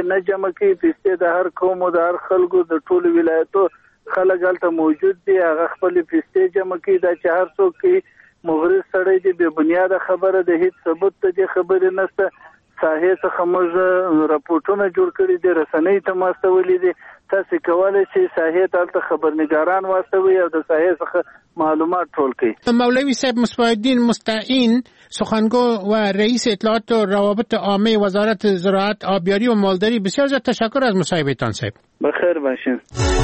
نه جمع کوي. پیسې د هر قوم او د هر خلکو د ټولو ولایتو خلک هلته موجود دي، هغه خپل پیسې جمع کوي. دا چې هر څوک کوي مغرض سړی دی، بې بنیاده خبره ده، هیڅ ثبوت ته دې خبرې نشته. ساحې څخه موږ راپورټونه جوړ کړي دي، رسنۍ ته واستولي دي. تاسو کولی شئ ساحې ته هلته خبرنګاران واستوي او د ساحې څخه معلومات ټول کړي. مولوی صاحب مصباح‌الدین مستعین، سخنگو و رئیس اطلاعات و روابط عامه وزارت زراعت، آبیاری و مالداری، بسیار زیاد تشکر از مصاحبهتان صاحب. بخیر باشین.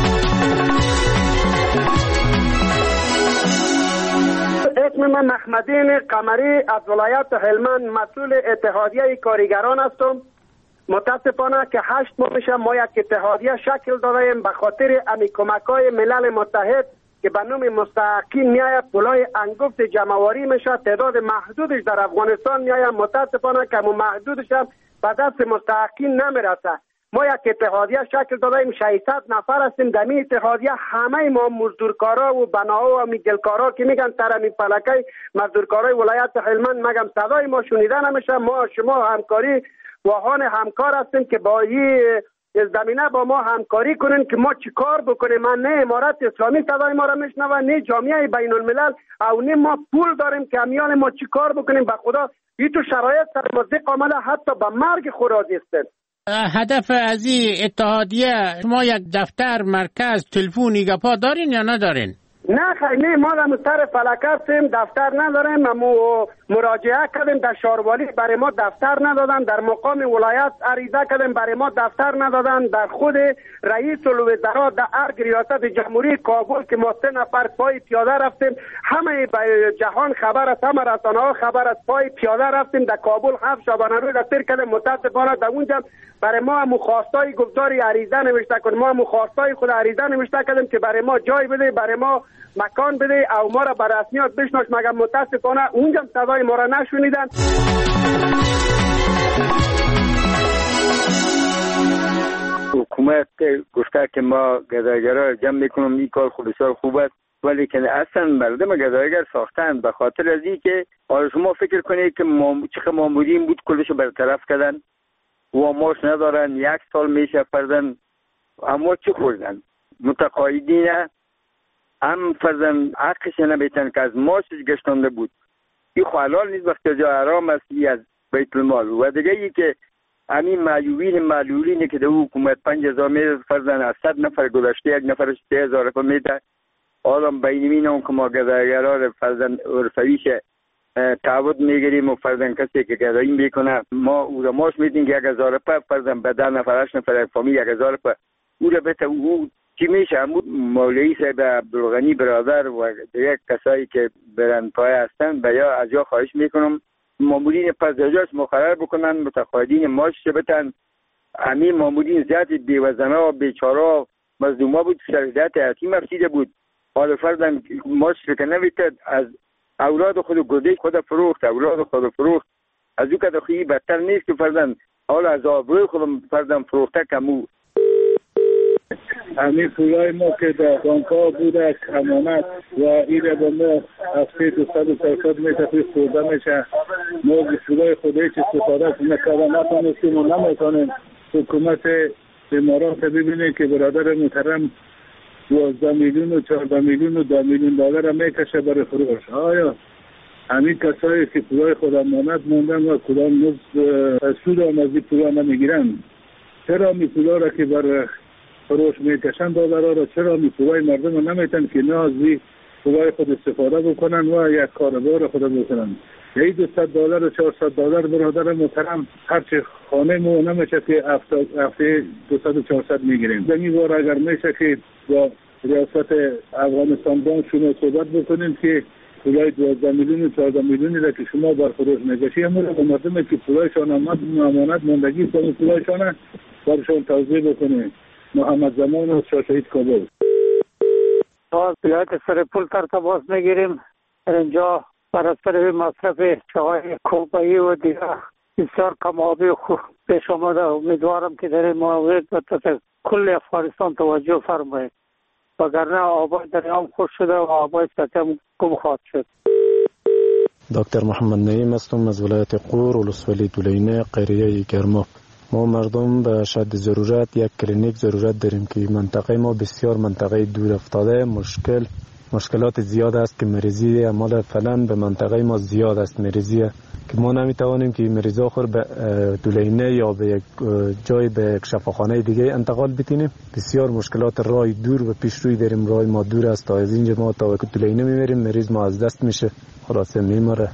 اسم من محمدین قمری از ولایت هلمند، مسئول اتحادیه کارگران هستم. متاسفانه که 8 ماه میشه ما یک اتحادیه شکل دادیم به خاطر امی کمک‌های ملل متحد که به نام مستحقین میآید پولای انگفت جمع‌آوری میشه، تعداد محدودش در افغانستان میآید. متاسفانه که محدودش هم به دست مستحقین نمیرسه. ما یک اتحادیه شکل دادیم، 600 نفر هستیم. در این اتحادیه همه ما مزدورکارا و بناها و میگلکارا که میگن ترمی فلکه مزدورکارای ولایت هلمند، مگم صدای ما شنیده نمیشه. ما شما همکاری واهان همکار هستیم که با این زمینه با ما همکاری کنین که ما چی کار بکنیم. من نه امارت اسلامی صدای ما را میشنوه، نه جامعه بین الملل، او نه ما پول داریم که امیال ما چی کار بکنیم. به خدا این تو شرایط سر مزدق آمده، حتی به مرگ خود راضیستیم. هدف از این اتحادیه شما یک دفتر، مرکز، تلفن، ایگاپا دارین یا ندارین؟ نه خیلی نه، ما در مستر فلکه هستیم، دفتر نداریم. ما مراجعه کردیم در شاروالی، برای ما دفتر ندادن. در مقام ولایت عریضه کردیم، برای ما دفتر ندادن. در خود رئیس الوزراء در ارگ ریاست جمهوری کابل که ما 3 نفر پای پیاده رفتیم، همه جهان خبر است، همه رسانه ها خبر است، پای پیاده رفتیم در کابل 7 شبانه روز دستگیر کردیم. متاسفانه در اونجا برای ما مخواستای گفتاری عریضه نوشته کردیم، ما مخواستای خود عریضه نوشته کردیم که برای ما جای بده، برای ما مکان بده او ما را به رسمیات بشناس، مگر متاسفانه اونجا صدای ما را نشنیدن. حکومت گفته که ما گدایگرا جمع میکنم، این کار خود بسیار خوب است، ولی که اصلا مردم گدایگر ساختن به خاطر از این که شما فکر کنید که چقدر مامورین بود کلشو برطرف کردن و ماش ندارن، 1 سال میشه فرزن اما چی خوردن. متقاعدین هم فرزن حقش نمیتن که از ماشش گشتانده بود. این حلال نیست وقتی جا حرام است از بیت المال. و دیگه ای که همین معلولینی که در حکومت 5000 میده فرزن از 100 نفر گذشته 1 نفرش 3000 روپیه میده. آدم بینمین اون که ما گدایگرار فرزن عرفویش تعهد میگیریم و فرزن کسی که گدایی میکنه ما او را ماش میدیم که 1000 روپیه فرزن به 10 نفر 8 نفر فامیل 1000 روپیه او را بهت او چی میشه. همون مولوی صاحب عبدالغنی برادر و دیگه کسایی که برندپای هستن به یا از یا خواهش میکنم مامورین پس جاش مقرر بکنن، متقاعدین ماش بتن. همین مامورین زیاد بیوزنا و بیچارا مظلوما بود، شرایط حیاتی مفسیده بود. حالا فرضاً ماش که نمیتد از اولاد خود گردش خود فروخت، اولاد خود فروخت. از او که دخویی بدتر نیست که فرضاً حالا از آبروی خود فرضاً فروخته کمو. همین پولای ما که در بانک‌ها بوده امانت و این با ما هفته 200 میتفید خورده میشه. ما پولای خود هیچ استفاده نکرده نتانستیم و نمیتونیم. حکومت امارات ببینه که برادر محترم 12 میلیون و 14 میلیون و 2 میلیون دلار میکشه برای فروش. آیا همین کسایی که پولای خود امانت موندن و کدام سود هم از این پولا نمیگیرن، چرا می پولا را که بر فروش میکشن دلار را چرا می پولای مردم نمیتن که نه از پولای خود استفاده بکنن و یک کاربار خود بکنن. یه $200 و $400 برادر محترم هرچی خانه مو نمیشه که هفته 200-400 میگیریم. زمین بار اگر میشه که با ریاست افغانستان بانک شما صحبت بکنیم که پولای 12 میلیون و 14 میلیونی را که شما بر فروش میکشی همون را به مردم که پولایشان امانت ماندگی کنید پولایشان برشان توضیح بکنید. محمد زمان و شاشهید کابل. از ولایت سرپول تماس میگیریم. اینجا بر اثر مصرف چای کوپایی و دیگر بسیار کم آبی خوب پیش آمده. امیدوارم که در این مورد به کل افغانستان توجه فرمایید وگرنه آبای دریام خوش شده و آبای سطح هم کم خواهد شد. دکتر محمد نعیم هستم از ولایت قور ولسوالی دولینه قریه گرما. ما مردم به شدت ضرورت یک کلینیک ضرورت داریم که منطقه ما بسیار منطقه دور افتاده، مشکلات زیاد است که مریضی اعمال فعلا به منطقه ما زیاد است مریضی که ما نمیتوانیم که مریضا خود به دولینه یا به یک جای به یک شفاخانه دیگه انتقال بتینیم. بسیار مشکلات راه دور و پیش روی داریم، راه ما دور است، تا از اینجا ما تا دولینه میبریم مریض ما از دست میشه، خلاصه میمره.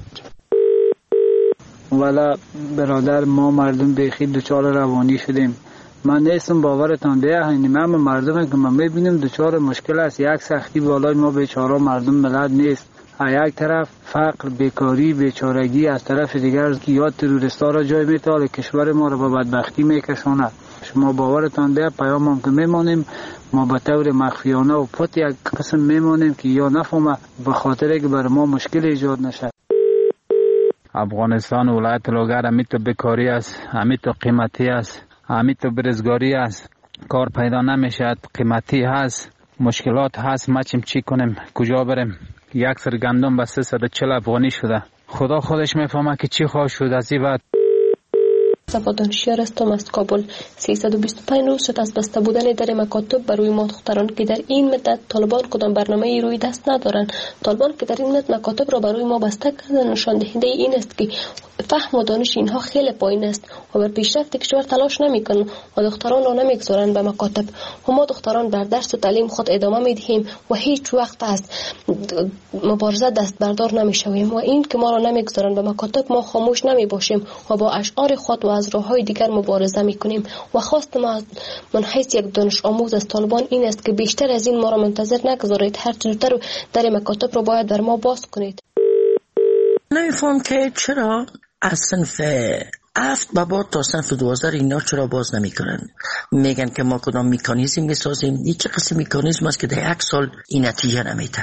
والا برادر ما مردم بیخی دچار روانی شدیم. من نیستم باورتان بیه همه مردم که ما میبینیم دچار مشکل است. یک سختی بالای ما بیچاره مردم ملت نیست. یک طرف فقر، بیکاری، بیچارگی، از طرف دیگر که یا تروریستا را جای میتاله کشور ما را به بدبختی میکشاند. شما باورتان بیه پیامم که میمانیم ما به طور مخفیانه و پت یک قسم میمانیم که یا نفهمه به خاطر که بر ما مشکل ایجاد نشه. افغانستان ولایت لوگر همیتو بیکاری است، همیتو قیمتی است، همیتو برزگاری است، کار پیدا نمیشد، قیمتی هست، مشکلات هست. ما چی کنیم؟ کجا بریم؟ یک سر گندم به 340 افغانی شده. خدا خودش میفهمه که چی خواهد شد از این بعد. صفا دانشیار هستم از کابل. 325 روز شد از بسته بودن در مکاتب برای ما دختران که در این مدت طالبان کدام برنامه روی دست ندارند. طالبان که در این مدت مکاتب را برای ما بسته کردن نشان دهنده این است که فهم و دانش اینها خیلی پایین است و بر پیشرفت کشور تلاش نمیکنند و دختران را نمیگذارند به مکاتب. و ما دختران در درس و تعلیم خود ادامه میدهیم و هیچ وقت از مبارزه دست بردار نمیشویم و این که ما را نمیگذارند به مکاتب ما خاموش نمیباشیم و با اشعار خود و از راه‌های دیگر مبارزه میکنیم. و خواست ما من حیث یک دانش آموز از طالبان این است که بیشتر از این ما را منتظر نگذارید، هر زودتر در مکاتب را باید بر ما باز کنید. نمیفهم که چرا از صنف 7 به بعد تا صنف 12 اینا چرا باز نمیکنن؟ میگن که ما کدام مکانیزم میسازیم. این چه قسم مکانیزم است که در یک سال این نتیجه نمیده؟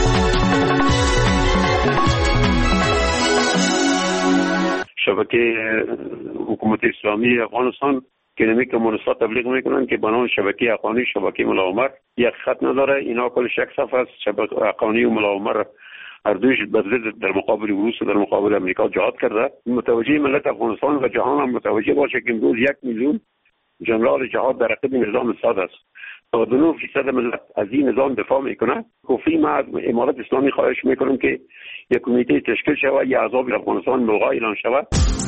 شبکه حکومت اسلامی افغانستان که نمیگه منصات تبلیغ میکنن که بنام شبکه حقانی شبکه ملاومر یک خط نداره. اینا کلش یک صفحه است. شبکه حقانی و ملاومر هر دویش در مقابل روس و در مقابل امریکا جهاد کرده. متوجه ملت افغانستان و جهان هم متوجه باشه که امروز 1 میلیون جنرال جهاد در رقب نظام ساد است. 99% ملت از این نظام دفاع میکنه. کفری ما از امارت اسلامی خواهش میکنم که یک کمیته تشکیل شود، یک عذاب افغانستان ملغا اعلان شود.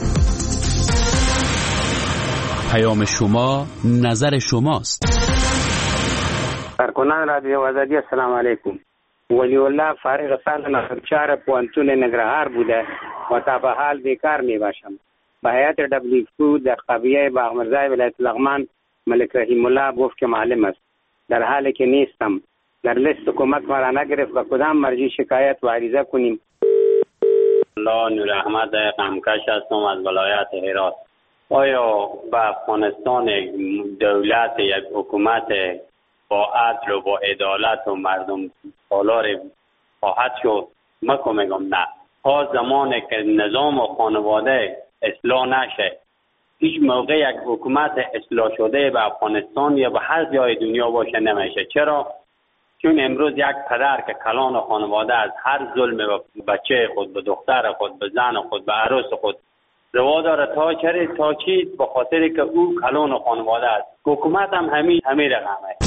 پیام شما نظر شماست. کارکنان رادیو آزادی السلام علیکم. ولی الله فارغ سال نخچار پوانتون نگرهار بوده و تا به حال بیکار می باشم. به هیئت WQ در قبیله باغمرزای ولایت لغمان ملک رحیم الله گفت که معلم است، در حالی که نیستم. در لیست حکومت ما را نگرفت و کدام مرجع شکایت و عریضه کنیم؟ الله نور احمد قمکش هستم از ولایت هرات. آیا به افغانستان دولت یک حکومت با عدل و با عدالت و مردم سالار خواهد شد؟ من میگم نه. تا زمانی که نظام و خانواده اصلاح نشه هیچ موقع یک حکومت اصلاح شده به افغانستان یا به هر جای دنیا باشه نمیشه. چرا؟ چون امروز یک پدر که کلان خانواده از هر ظلم به بچه خود، به دختر خود، به زن خود، به عروس خود روا داره تا چی؟ به خاطر که او کلان خانواده است. حکومت هم همین رقمه.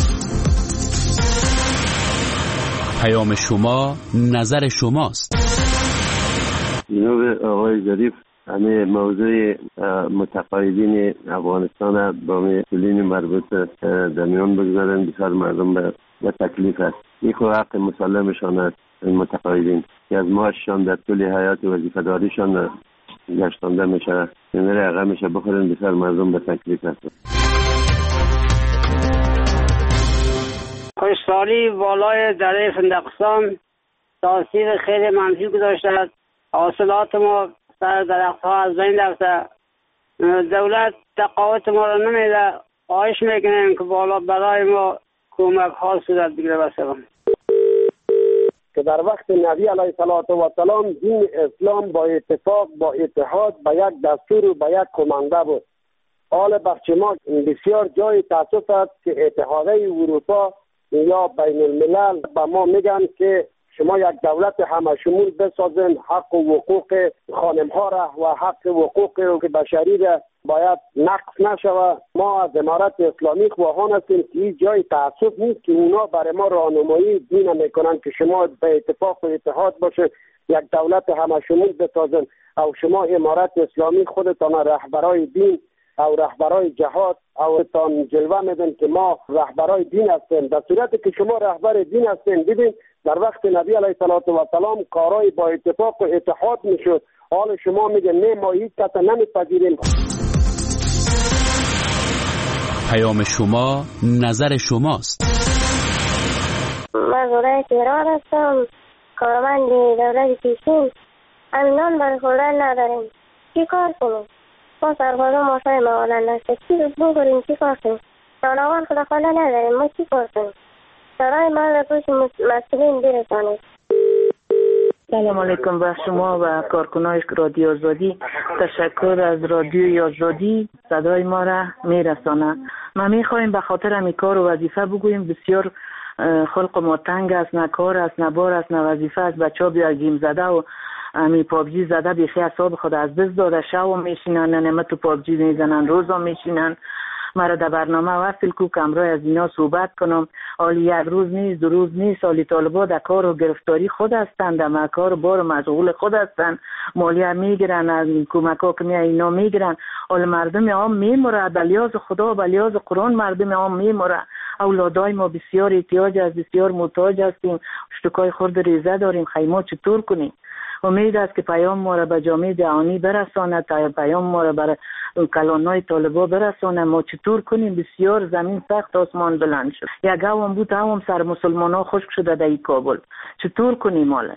پیام شما نظر شماست. جناب آقای ظریف، همه موضوع متقاعدین افغانستان با مسئولین مربوط در میان بگذارن. بسیار مردم به تکلیف است. این خود حق مسلمشان است. این متقاعدین که از معاششان در طول حیات وظیفه‌داریشان گشتانده میشه، نمیره عقب میشه بخورن. بسیار مردم به تکلیف است. خشکسالی بالای دره فندقستان تاثیر خیلی منفی گذاشته است. حاصلات ما سر درختها از بین رفته. دولت تقاعد ما را نمیده. خواهش میکنیم که بالا برای ما کمک ها صورت بگیره. بسیارم که در وقت نبی علیه السلام دین اسلام با اتفاق با اتحاد به یک دستور و به یک کمانده بود. حال بخش ما بسیار جای تاسف است که اتحادیه اروپا یا بین الملل به ما میگن که شما یک دولت همه شمول بسازین، حق و حقوق خانم ها را و حق و حقوق بشری را باید نقص نشوه. ما از امارت اسلامی خواهان هستیم که این جای تعصب نیست که اونا برای ما راهنمایی دین میکنن که شما به اتفاق و اتحاد باشه، یک دولت همه شمول بسازن او شما امارت اسلامی خودتان رهبرای دین او رهبرای جهاد او تان جلوه میدن که ما رهبرای دین هستیم. در صورتی که شما رهبر دین هستین، ببین در وقت نبی علیه السلام کارای با اتفاق و اتحاد میشد، حال شما میگه نه ما هیچ کس نمیپذیریم. پیام شما نظر شماست. من زوره تهران هستم، کارمند دولت پیشین. امنان برای خوردن نداریم، چی کار کنیم؟ ما سربازا ماشای موالن نسته، چی بگوریم، چی کار کنیم؟ جانوان خلاخانه نداریم، ما چی کار کنیم؟ سرای ما را پوش مسئولین برسانید. سلام علیکم به شما و کارکنای رادیو آزادی. تشکر از رادیو آزادی صدای ما را میرسانه. ما میخوایم به خاطر همی کار و وظیفه بگوییم. بسیار خلق ما تنگ است، نه کار است، نه بار است، نه وظیفه است. بچه ها بیا گیم زده و همی پابجی زده بیخی اصاب خود از دست داده، شو میشینن، نمه تو پابجی میزنن، روزا میشینن. مرا در برنامه وصل کو کمرای از اینا صحبت کنم. حالی یک روز نیست، دو روز نیست، حالی طالبا در کار و گرفتاری خود هستند، در کار و بار مشغول خود هستند، مالیه میگیرن، از کمک ها که اینا میگیرن. حال مردم عام میموره، بلیاز خدا بلیاز قرآن مردم عام میموره. اولادای ما بسیار احتیاج است، بسیار محتاج هستیم، اشتکای خورد ریزه داریم، خیمه چطور کنیم؟ امید است که پیام ما را به جامعه جهانی برساند، تا پیام ما را بر کلانای طالبا برساند. ما چطور کنیم؟ بسیار زمین سخت، آسمان بلند شد. یک هم بود هم سر مسلمان ها خشک شده در کابل. چطور کنیم حالا؟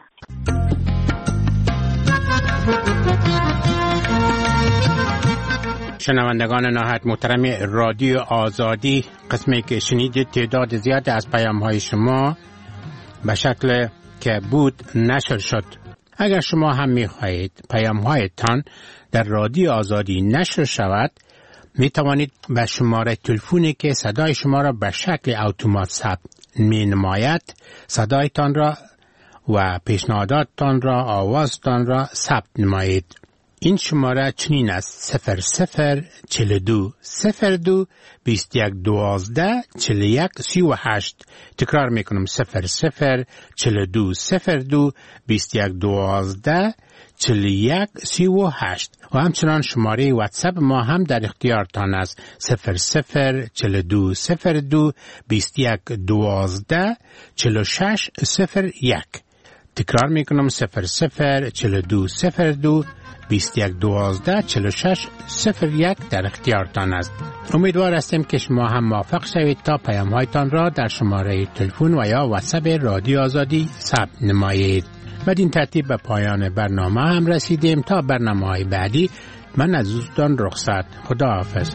شنوندگان نهایت محترم رادیو آزادی، قسمی که شنیدید تعداد زیاد از پیام های شما به شکل که بود نشر شد. اگر شما هم می‌خواهید پیام‌هایتان در رادیو آزادی نشر شود، می توانید به شماره تلفنی که صدای شما را به شکل اتومات ثبت می‌نماید صدایتان را و پیشنهاداتتان را، آوازتان را ثبت نمایید. این شماره چنین است: 0042 02 21 12 41 38. تکرار میکنم: 0042 02 21 12 41 38. و همچنان شماره واتساپ ما هم در اختیارتان است: 0042 02 21 12 46 01. تکرار میکنم: 0042 02 21 12 46 01 در اختیارتان است. امیدوار هستیم که شما هم موفق شوید تا پیام‌هایتان را در شماره تلفن و یا واتساپ رادیو آزادی ثبت نمایید. بدین ترتیب به پایان برنامه هم رسیدیم. تا برنامه‌های بعدی من از دوستان رخصت. خداحافظ.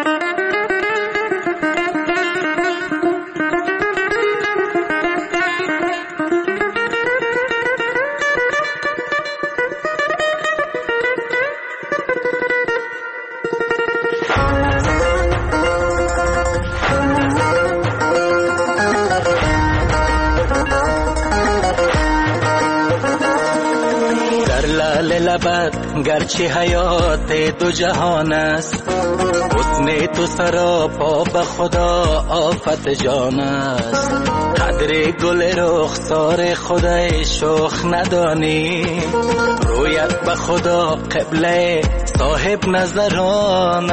گرچه حیات دو جهان است، حسن تو سراپا به خدا آفت جان است. قدر گل رخسار خدای شوخ ندانی، رویت به خدا قبله صاحب نظران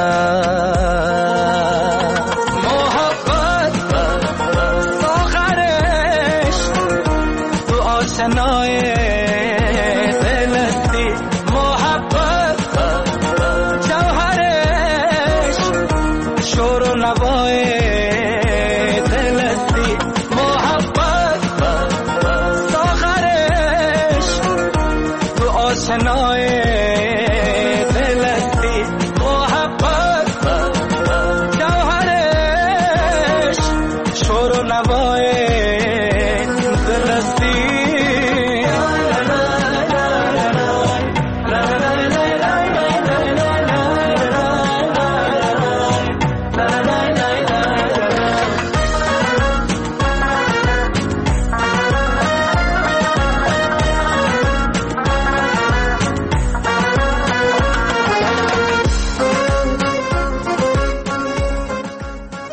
است. محبت آخرش تو آشنای شور و نوای